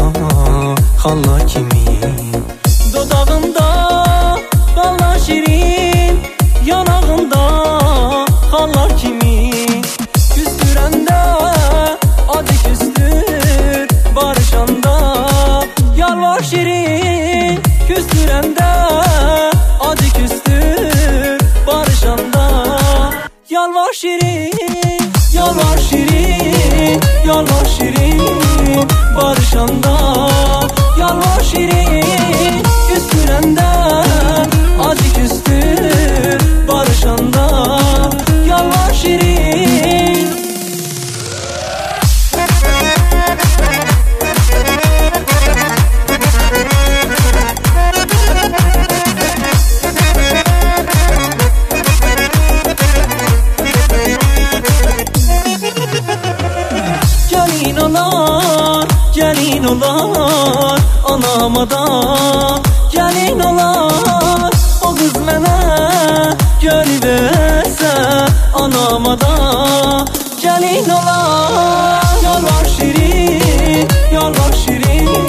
xalla kimi. Dodağında ballar şirin, yanağında xallar kimi. Küstürəndə acı küstür, barışanda yalvar şirin. Küstürəndə acı küstür, barışanda yalvar şirin. Yalvar şirin, yalvar şirin, barışanda yalvar şirin. Küstürəndə acı küstür, barışanda yalvar şirin. Gelin olar, gelin olar, anama da gelin olar. O kız mənə gönül versə, anama da gelin olar. Yalvar şirin, yalvar şirin,